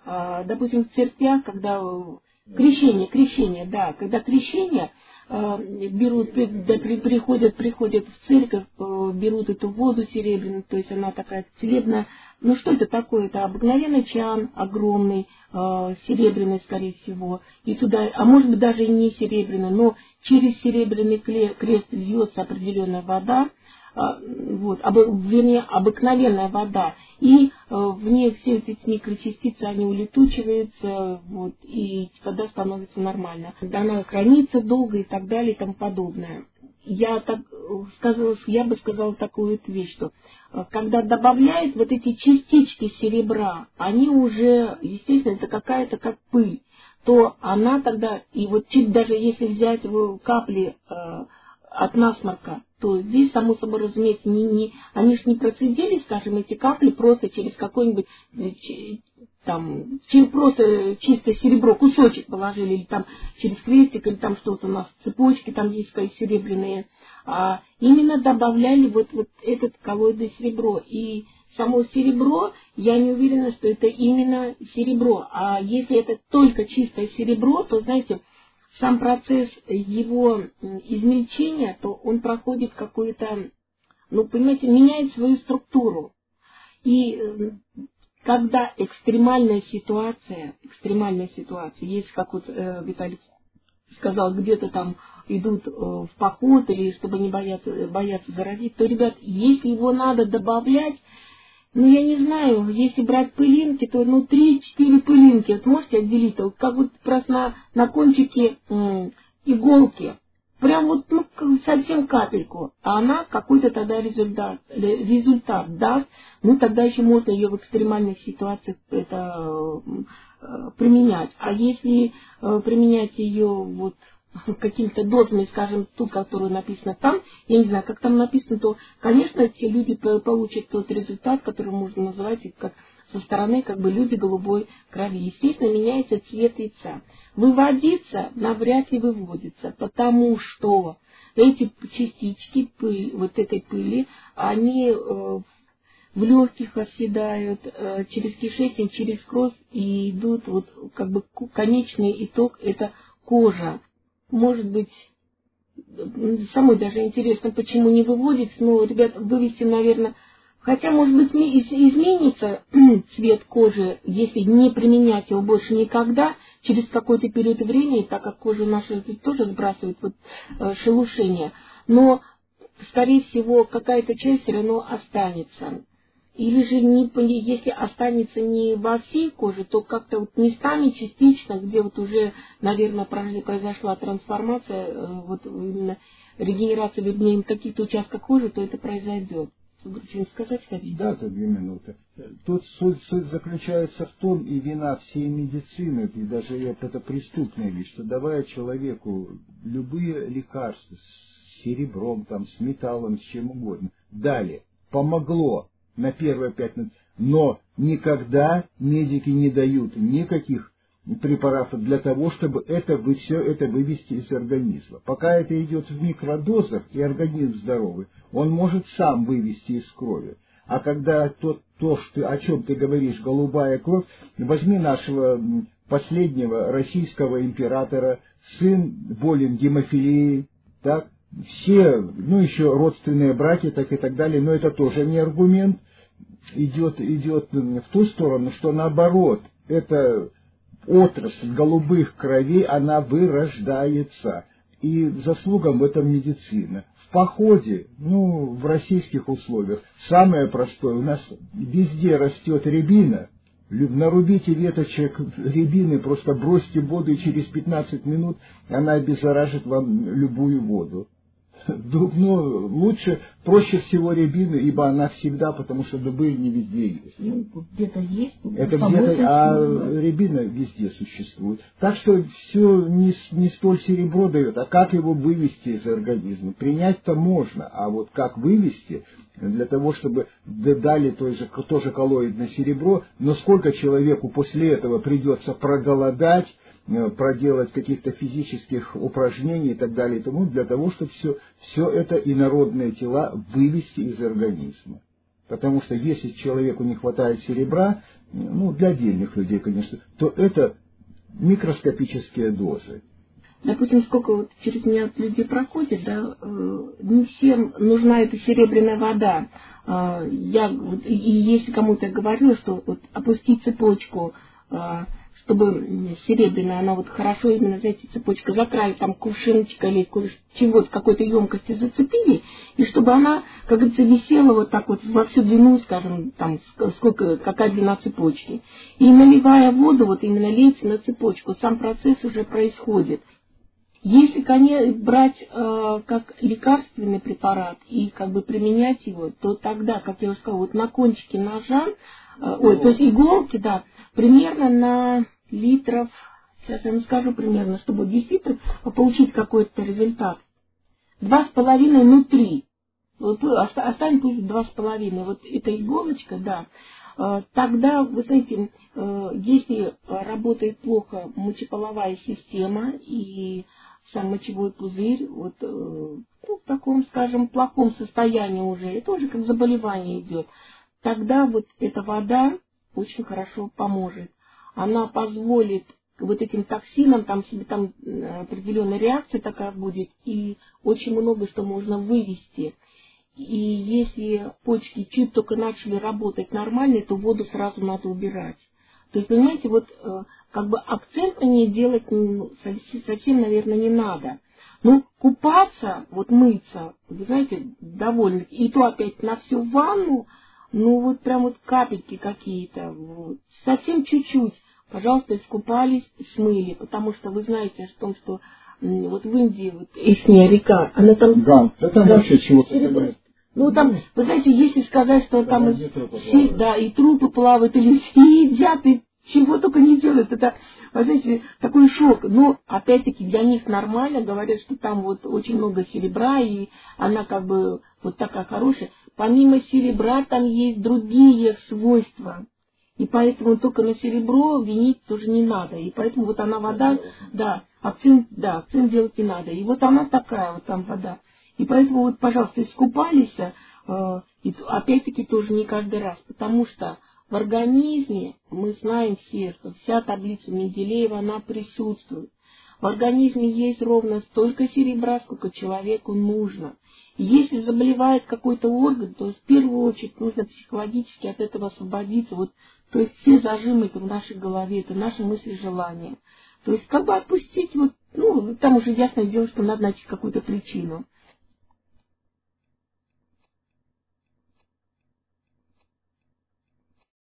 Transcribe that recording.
допустим, в церквях, когда крещение, да, когда крещение берут, приходят в церковь, берут эту воду серебряную, то есть она такая целебная. Ну что это такое? Это обыкновенный чан, огромный, серебряный, скорее всего, и туда, а может быть даже и не серебряный, но через серебряный крест льется определенная вода, вот, вернее, обыкновенная вода, и в ней все эти микрочастицы, они улетучиваются, вот, и вода становится нормально. Она хранится долго и так далее и тому подобное. Я бы сказала такую вот вещь, что когда добавляют вот эти частички серебра, они уже, естественно, это какая-то как пыль, то она тогда, и вот даже если взять капли от насморка, то здесь, само собой разумеется, они же не процедили, скажем, эти капли просто через какой-нибудь, там, просто чистое серебро, кусочек положили, или там через крестик, или там что-то у нас, цепочки там есть серебряные, а именно добавляли вот этот коллоидное серебро. И само серебро, я не уверена, что это именно серебро. А если это только чистое серебро, то, знаете, сам процесс его измельчения, то он проходит какую-то, понимаете, меняет свою структуру. И когда экстремальная ситуация, есть, как вот Виталий сказал, где-то там идут в поход, или чтобы не бояться заразить, то, ребят, если его надо добавлять, я не знаю, если брать пылинки, то 3-4 пылинки, вот можете отделить, вот как вот просто на кончике иголки, прям вот совсем капельку, а она какой-то тогда результат даст, тогда еще можно ее в экстремальных ситуациях применять. А если применять ее вот какими-то дозами, скажем, ту, которую написано там, я не знаю, как там написано, то, конечно, эти люди получат тот результат, который можно называть как со стороны люди голубой крови. Естественно, меняется цвет яйца. Выводиться навряд ли выводится, потому что эти частички вот этой пыли, они в легких оседают, через кишечник, через кровь и идут, конечный итог – это кожа. Может быть, самой даже интересно, почему не выводится, но, ребят, вывести, наверное, хотя, может быть, изменится цвет кожи, если не применять его больше никогда, через какой-то период времени, так как кожа наша тоже сбрасывает шелушение, но, скорее всего, какая-то часть все равно останется. Или же, если останется не во всей коже, то как-то местами частично, где уже, наверное, произошла трансформация, именно регенерация, вернее, в каких-то участках кожи, то это произойдет. Вы что-нибудь сказать хотите? Да, 2 минуты. Тут суть заключается в том, и вина всей медицины, и даже это преступная вещь, что давая человеку любые лекарства с серебром, с металлом, с чем угодно, дали, помогло на первые 5 минут, но никогда медики не дают никаких препаратов для того, чтобы все это вывести из организма. Пока это идет в микродозах, и организм здоровый, он может сам вывести из крови. А когда о чем ты говоришь, голубая кровь, возьми нашего последнего российского императора, сын болен гемофилией, так, все, еще родственные братья, так и так далее, но это тоже не аргумент, идет в ту сторону, что наоборот, эта отрасль голубых кровей, она вырождается, и заслугам в этом медицина. В походе, в российских условиях, самое простое, у нас везде растет рябина, нарубите веточек рябины, просто бросьте в воду, и через 15 минут она обеззаражит вам любую воду. Проще всего рябины, ибо она всегда, потому что дубы не везде есть. Где-то есть. Это где-то, рябина везде существует. Так что все не столь серебро дает, а как его вывести из организма. Принять-то можно, а вот как вывести, для того, чтобы дали тоже коллоидное серебро, но сколько человеку после этого придется проголодать, проделать каких-то физических упражнений и так далее, и тому, для того, чтобы все это инородные тела вывести из организма. Потому что если человеку не хватает серебра, ну, для отдельных людей, конечно, то это микроскопические дозы. Допустим, сколько вот через меня люди проходят, да, не всем нужна эта серебряная вода. И если кому-то я говорила, что вот опустить цепочку, чтобы серебряная, она вот хорошо именно, знаете, цепочка за край, там, кувшинчика или чего-то, какой-то емкости зацепили, и чтобы она, как говорится, висела вот так вот во всю длину, скажем, там, какая длина цепочки. И наливая воду, вот именно лейте на цепочку, сам процесс уже происходит. Если, конечно, брать как лекарственный препарат и как бы применять его, то тогда, как я уже сказала, вот на кончике ножа, то есть иголки, да, примерно на литров, сейчас я не скажу примерно, чтобы 10 литров получить какой-то результат. 2,5, ну 3. Вот, оставим пусть 2,5. Вот эта иголочка, да. Тогда, вы знаете, если работает плохо мочеполовая система и сам мочевой пузырь, вот, в таком, скажем, плохом состоянии уже, это уже как заболевание идет, тогда вот эта вода очень хорошо поможет. Она позволит вот этим токсинам, там определенная реакция такая будет, и очень много что можно вывести. И если почки чуть только начали работать нормально, то воду сразу надо убирать. То есть, понимаете, вот как бы акцент на ней делать совсем, наверное, не надо. Ну, купаться, вот мыться, вы знаете, довольно. И то опять на всю ванну, ну вот прям вот капельки какие-то, вот. Совсем чуть-чуть, пожалуйста, искупались, смыли. Потому что вы знаете о том, что вот в Индии, вот ихняя река, она там... Ганг, это вообще чего-то... Ну, там, вы знаете, если сказать, что там все, да, и трупы плавают, и люди едят, и чего только не делают, это, вы знаете, такой шок. Но, опять-таки, для них нормально, говорят, что там вот очень много серебра, и она как бы вот такая хорошая. Помимо серебра там есть другие свойства. И поэтому только на серебро винить тоже не надо. И поэтому вот она вода, да, акцент делать не надо. И вот она такая вот там вода. И поэтому вот, пожалуйста, искупались, и опять-таки тоже не каждый раз, потому что в организме, мы знаем все, что вся таблица Менделеева, она присутствует. В организме есть ровно столько серебра, сколько человеку нужно. И если заболевает какой-то орган, то в первую очередь нужно психологически от этого освободиться. Вот, то есть все зажимы это в нашей голове, это наши мысли, желания. То есть как бы отпустить, вот, ну, там уже ясное дело, что надо найти какую-то причину.